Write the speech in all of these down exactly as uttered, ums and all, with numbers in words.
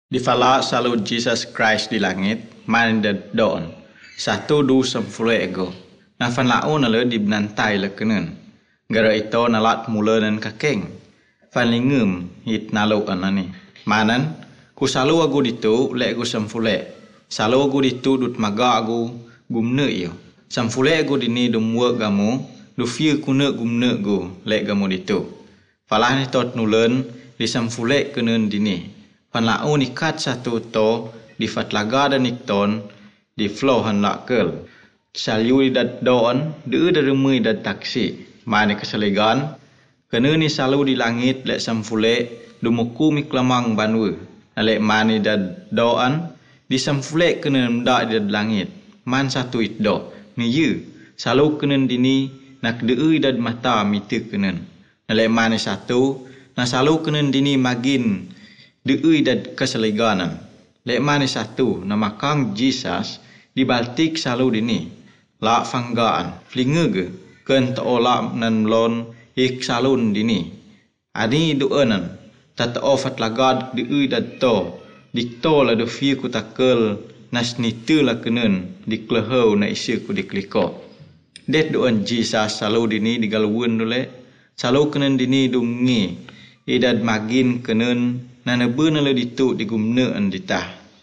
Di fala salut Jesus Christ di langit, man da doon. Satu du semfule ego. Na fan lao na le di benantai le kenen. Gara ito nalat mula dan kakeng. Fan lingum hit nalu anani. Manan, ku salu agu ditu le agu semfule. Salu agu ditu dut maga agu gumne iyo. Semfule agu dini dum work gamu, du fiu kuna gumne gu le gamu ditu. Falah ni tot nulen di semfule kenen dini. Pan lau ni kat satu to di fatlaga dan ikton di flow han lakel. Salyu dat doon de de remui dat taksi. Mane keselegan kena ni salu di langit lek samfule dumuku mi klamang banwe. Lek mane dat doan di samfule kena ndak di langit. Man satu it do. Ni ye salu kena dini nak deui dat mata mitu kena. Lek mane satu na salu kena dini magin deui dat keseleganan. Lek mane satu nama kang Jesus di baltik salu dini. La fanggaan flinge ge ken tola nan lon ik salun dini. Adi duenan tat ofat lagad deui dat to dikto la do fi ku takel nas nitu la kenen dikleho na isi ku dikliko. Det duen Jesus salu dini digalwun dole. Salu kenen dini dungi idad magin kenen nanabu na le ditu digumne an ditah.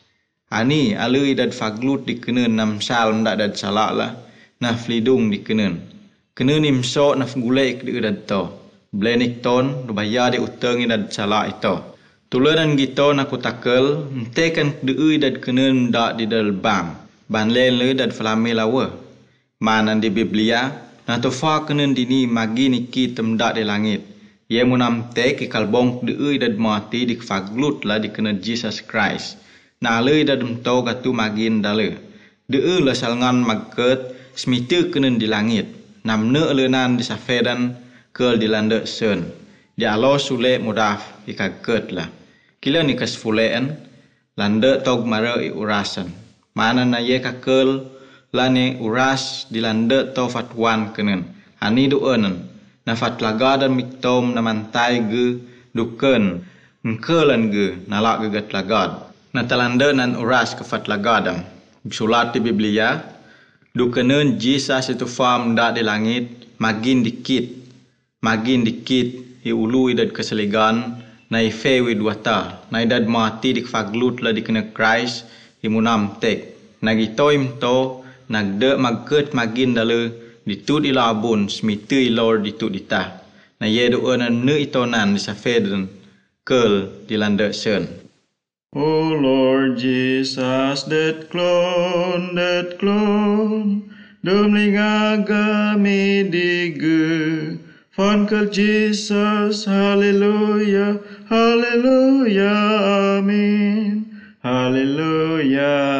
Ani alu idad faglut dikenen nam salm dak dad salak lah na flidung dikenen. Kenen imso na fgulek di idad to. Blenik ton rubaya di uteng idad salak ito. Tulanan gito na kutakel tekan deui idad kenen dak di dal bam. Ban len le dad flame lawa. Manan di Biblia na tofa kenen dini magi niki temdak di langit. Ia munam te ki kalbong deui dad mati dik faglut lah dikena Jesus Christ. Na le dad mto gatu magin dale. Deui la salngan magket smitu kenen di langit. Namne elenan di safedan kel di lande sen. Di alo sule mudaf ikaget lah. Kila ni kasfuleen lande tog mare i urasan. Mana na ye kakel lane uras di lande to fatwan kenen. Ani duenan na fatlaga dan miktom na mantai ge duken ngkelan ge nalak ge gatlagad. Na talande nan uras ke fatlagadam. Sulat di Biblia dukenen Jesus itu fam dak di langit magin dikit magin dikit i ulu idad keselegan na ifewi duata na idad mati dik faglut la dikena Christ i munam tek nagitoim to nagde magket magin dale ditut ilabun smitu ilor ditut ditah na ye duenan ne itonan di safeden kel di lande sen. O Lord Jesus, that clone, that clone, dumlinga gami digu, fonkel Jesus, hallelujah, hallelujah, amen, hallelujah.